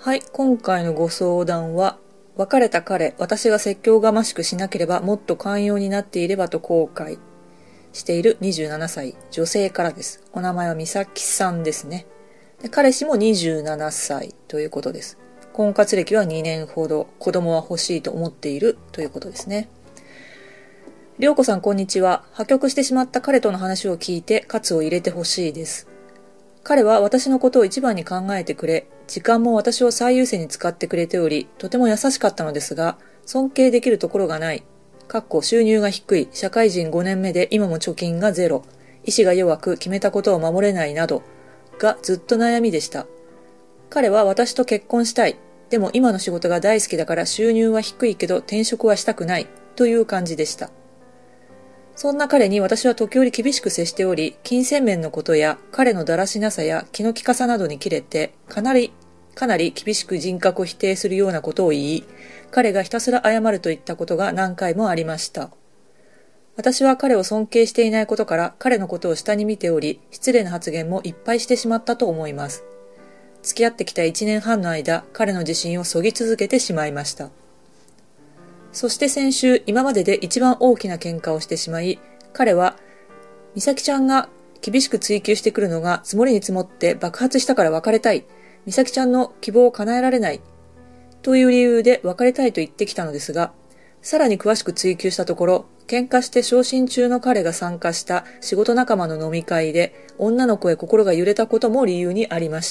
はい、今回のご相談は、別れた彼、私が説教がましくしなければもっと寛容になっていればと後悔している27歳、女性からです。お名前は美咲さんですね。で彼氏も27歳ということです。婚活歴は2年ほど、子供は欲しいと思っているということですね。りょうこさんこんにちは。破局してしまった彼との話を聞いて喝を入れてほしいです。彼は私のことを一番に考えてくれ、時間も私を最優先に使ってくれており、とても優しかったのですが、尊敬できるところがない。収入が低い、社会人5年目で今も貯金がゼロ、意志が弱く決めたことを守れないなど、がずっと悩みでした。彼は私と結婚したい。でも今の仕事が大好きだから収入は低いけど転職はしたくない。という感じでした。そんな彼に私は時折厳しく接しており、金銭面のことや彼のだらしなさや気の利かさなどに切れて、かなり厳しく人格を否定するようなことを言い、彼がひたすら謝るといったことが何回もありました。私は彼を尊敬していないことから彼のことを下に見ており、失礼な発言もいっぱいしてしまったと思います。付き合ってきた1年半の間、彼の自信をそぎ続けてしまいました。そして先週、今までで一番大きな喧嘩をしてしまい、彼は、美咲ちゃんが厳しく追求してくるのが積もりに積もって爆発したから別れたい。美咲ちゃんの希望を叶えられない。という理由で別れたいと言ってきたのですが、さらに詳しく追求したところ、喧嘩して昇進中の彼が参加した仕事仲間の飲み会で、女の子へ心が揺れたことも理由にありました。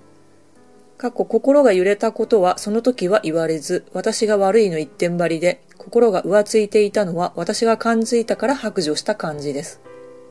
心が揺れたことはその時は言われず、私が悪いの一点張りで、心が浮ついていたのは私が感づいたから白状した感じです。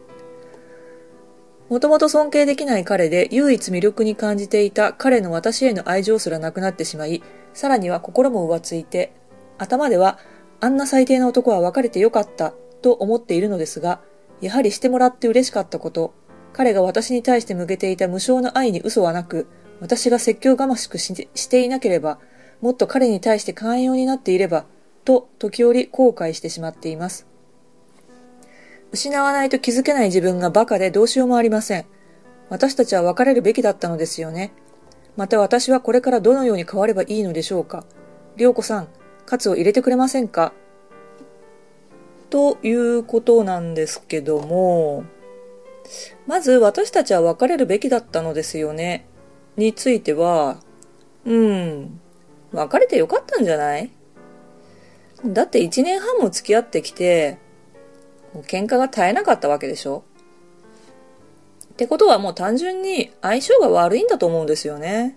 もともと尊敬できない彼で唯一魅力に感じていた彼の私への愛情すらなくなってしまい、さらには心も浮ついて、頭ではあんな最低な男は別れてよかったと思っているのですが、やはりしてもらって嬉しかったこと、彼が私に対して向けていた無償の愛に嘘はなく、私が説教がましくしていなければ、もっと彼に対して寛容になっていれば、と時折後悔してしまっています。失わないと気づけない自分がバカでどうしようもありません。私たちは別れるべきだったのですよね。また私はこれからどのように変わればいいのでしょうか。りょうこさん、喝を入れてくれませんか？ということなんですけども、まず私たちは別れるべきだったのですよね。については、別れてよかったんじゃない？だって1年半も付き合ってきて、喧嘩が絶えなかったわけでしょ？ってことはもう単純に相性が悪いんだと思うんですよね。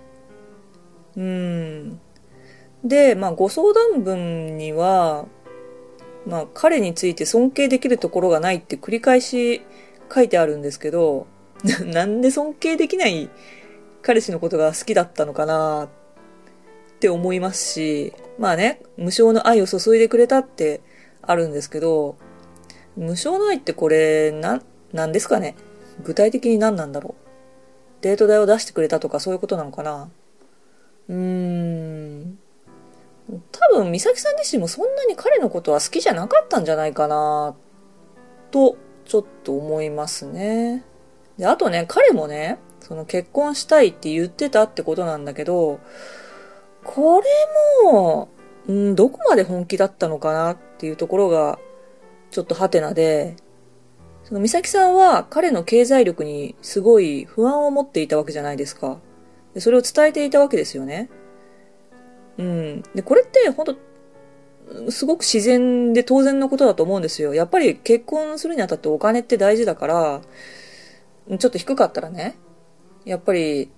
で、ご相談文には、彼について尊敬できるところがないって繰り返し書いてあるんですけど、なんで尊敬できない彼氏のことが好きだったのかなって思いますし、無償の愛を注いでくれたってあるんですけど、無償の愛ってこれなんですかね？具体的に何なんだろう？デート代を出してくれたとかそういうことなのかな？多分美咲さん自身もそんなに彼のことは好きじゃなかったんじゃないかなとちょっと思いますね。で、あとね、彼もね、その結婚したいって言ってたってことなんだけど、これも、どこまで本気だったのかなっていうところがちょっとハテナで、その美咲さんは彼の経済力にすごい不安を持っていたわけじゃないですか。でそれを伝えていたわけですよね。で、これって本当すごく自然で当然のことだと思うんですよ。やっぱり結婚するにあたってお金って大事だから、ちょっと低かったらね、やっぱり、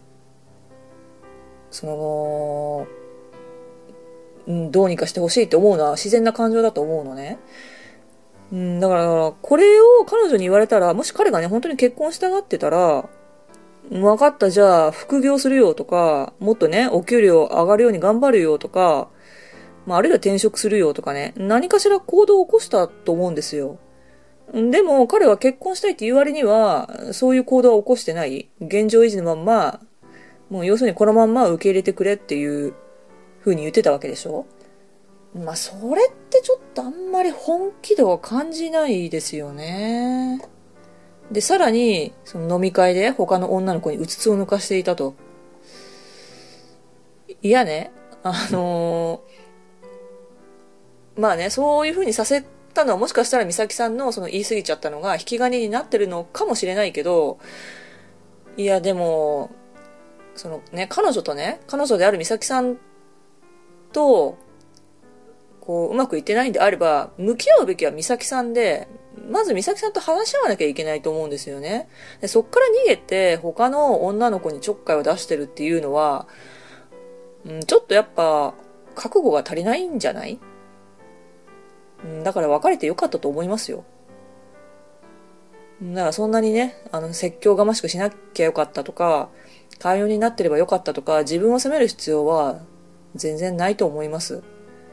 どうにかしてほしいって思うのは自然な感情だと思うのね。だから、これを彼女に言われたら、もし彼がね、本当に結婚したがってたら、分かった、じゃあ、副業するよとか、もっとね、お給料上がるように頑張るよとか、あるいは転職するよとかね、何かしら行動を起こしたと思うんですよ。でも、彼は結婚したいって言う割には、そういう行動は起こしてない。現状維持のまんま、もう要するにこのまんま受け入れてくれっていう風に言ってたわけでしょ？それってちょっとあんまり本気度は感じないですよね。で、さらに、その飲み会で他の女の子にうつつを抜かしていたと。 いやね、まあね、そういう風にさせたのはもしかしたら美咲さんのその言い過ぎちゃったのが引き金になってるのかもしれないけど、いやでも、そのね、彼女である美咲さんと、こう、うまくいってないんであれば、向き合うべきは美咲さんで、まず美咲さんと話し合わなきゃいけないと思うんですよね。でそっから逃げて他の女の子にちょっかいを出してるっていうのは、ちょっとやっぱ覚悟が足りないんじゃない？だから別れてよかったと思いますよ。だからそんなにね、説教がましくしなきゃよかったとか、寛容になってればよかったとか、自分を責める必要は全然ないと思います。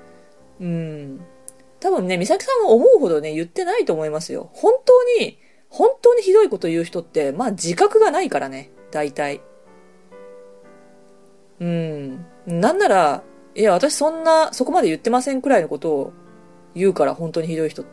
多分ね、美咲さんが思うほどね、言ってないと思いますよ。本当にひどいこと言う人って、まあ自覚がないからね、大体。なんなら、いや、私そこまで言ってませんくらいのことを言うから、本当にひどい人って。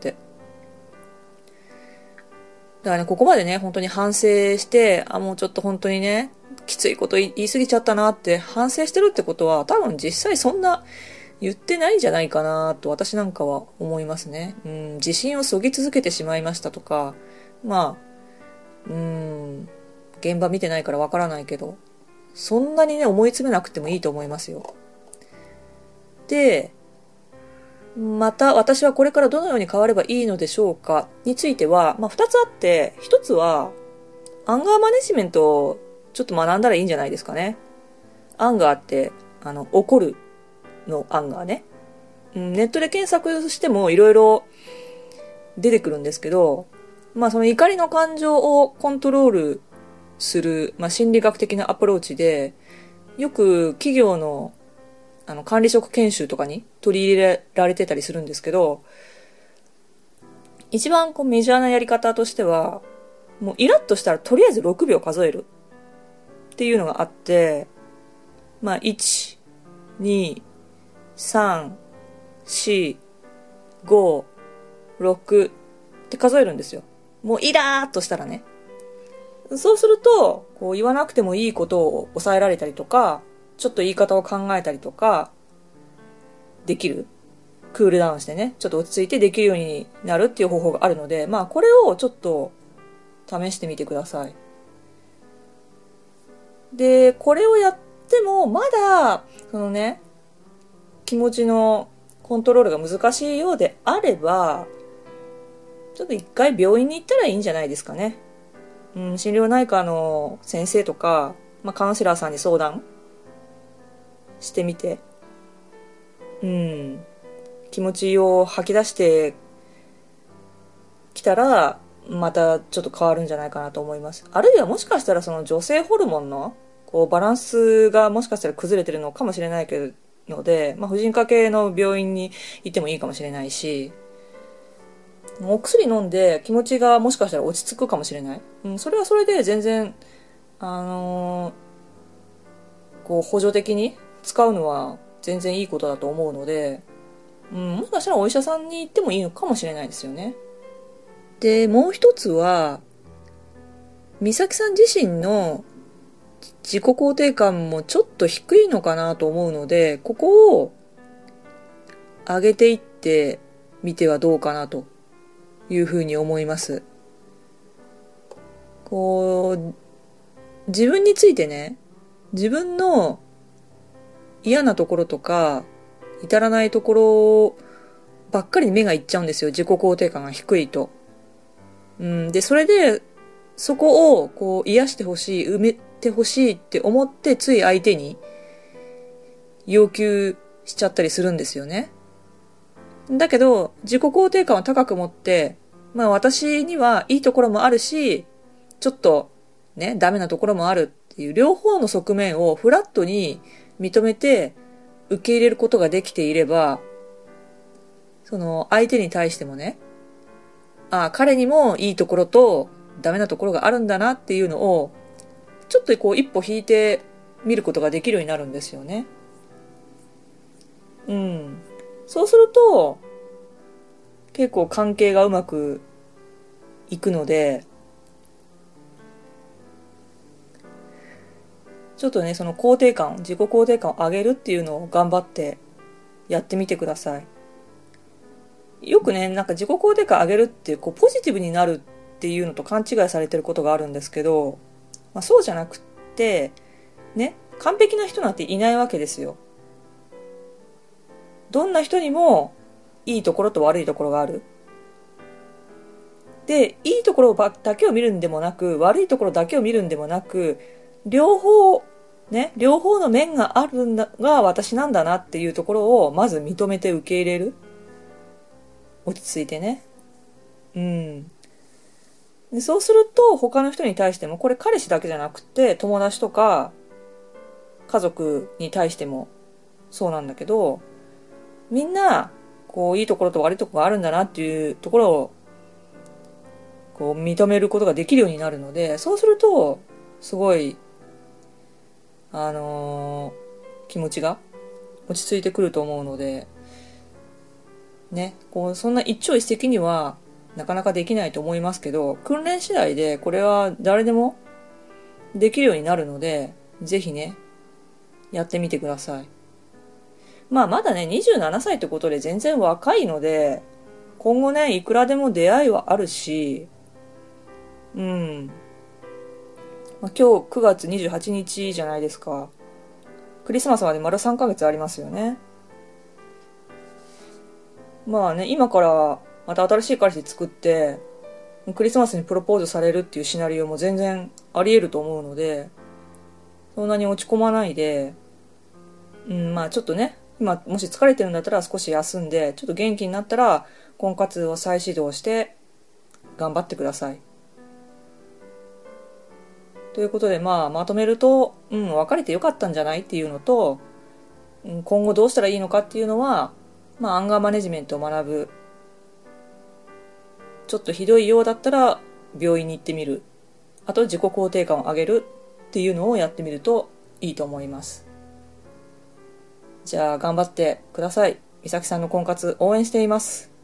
だからね、ここまでね、本当に反省して、もうちょっと本当にね、きついこと言い過ぎちゃったなって反省してるってことは、多分実際そんな言ってないんじゃないかなと私なんかは思いますね。自信をそぎ続けてしまいましたとか、まあ、現場見てないからわからないけど、そんなにね、思い詰めなくてもいいと思いますよ。で、また私はこれからどのように変わればいいのでしょうかについては、二つあって、一つは、アンガーマネジメントをちょっと学んだらいいんじゃないですかね。アンガーって、怒るのアンガーね。ネットで検索してもいろいろ出てくるんですけど、その怒りの感情をコントロールする、心理学的なアプローチで、よく企業の管理職研修とかに取り入れられてたりするんですけど、一番メジャーなやり方としては、もうイラッとしたらとりあえず6秒数えるっていうのがあって、1、2、3、4、5、6って数えるんですよ。もうイラーっとしたらね。そうすると、言わなくてもいいことを抑えられたりとか、ちょっと言い方を考えたりとか、できる。クールダウンしてね、ちょっと落ち着いてできるようになるっていう方法があるので、これをちょっと試してみてください。で、これをやっても、まだ、気持ちのコントロールが難しいようであれば、ちょっと一回病院に行ったらいいんじゃないですかね。心療内科の先生とか、カウンセラーさんに相談してみて、気持ちを吐き出してきたら、またちょっと変わるんじゃないかなと思います。あるいはもしかしたらその女性ホルモンのバランスがもしかしたら崩れてるのかもしれないけど、ので、婦人科系の病院に行ってもいいかもしれないし、お薬飲んで気持ちがもしかしたら落ち着くかもしれない。それはそれで全然、補助的に使うのは全然いいことだと思うので、もしかしたらお医者さんに行ってもいいのかもしれないですよね。で、もう一つは、美咲さん自身の自己肯定感もちょっと低いのかなと思うので、ここを上げていってみてはどうかなというふうに思います。自分についてね、自分の嫌なところとか、至らないところばっかりに目がいっちゃうんですよ。自己肯定感が低いと。で、それで、そこを癒してほしい、埋めてほしいって思ってつい相手に要求しちゃったりするんですよね。だけど、自己肯定感を高く持って、私にはいいところもあるし、ちょっとね、ダメなところもあるっていう両方の側面をフラットに認めて受け入れることができていれば、その相手に対してもね、彼にもいいところとダメなところがあるんだなっていうのを、ちょっと一歩引いて見ることができるようになるんですよね。そうすると、結構関係がうまくいくので、 ちょっとね、その肯定感、自己肯定感を上げるっていうのを頑張ってやってみてください。よくね、なんか自己肯定感上げるっていう、ポジティブになるっていうのと勘違いされてることがあるんですけど、そうじゃなくって、ね、完璧な人なんていないわけですよ。どんな人にもいいところと悪いところがある。で、いいところだけを見るんでもなく、悪いところだけを見るんでもなく、両方の面があるんだが私なんだなっていうところをまず認めて受け入れる。落ち着いてね。でそうすると他の人に対しても、これ彼氏だけじゃなくて友達とか家族に対してもそうなんだけど、みんないいところと悪いところがあるんだなっていうところを認めることができるようになるので、そうするとすごい気持ちが落ち着いてくると思うのでね、そんな一朝一夕にはなかなかできないと思いますけど、訓練次第でこれは誰でもできるようになるので、ぜひねやってみてください。まだね27歳ってことで全然若いので、今後ねいくらでも出会いはあるし、今日9月28日じゃないですか。クリスマスまで丸3ヶ月ありますよね。今からまた新しい彼氏作ってクリスマスにプロポーズされるっていうシナリオも全然あり得ると思うので、そんなに落ち込まないで、ちょっとね、今もし疲れてるんだったら少し休んで、ちょっと元気になったら婚活を再始動して頑張ってください。ということでまとめると、別れてよかったんじゃないっていうのと、今後どうしたらいいのかっていうのは、アンガーマネジメントを学ぶ。ちょっとひどいようだったら病院に行ってみる。あと自己肯定感を上げるっていうのをやってみるといいと思います。じゃあ頑張ってください。美咲さんの婚活応援しています。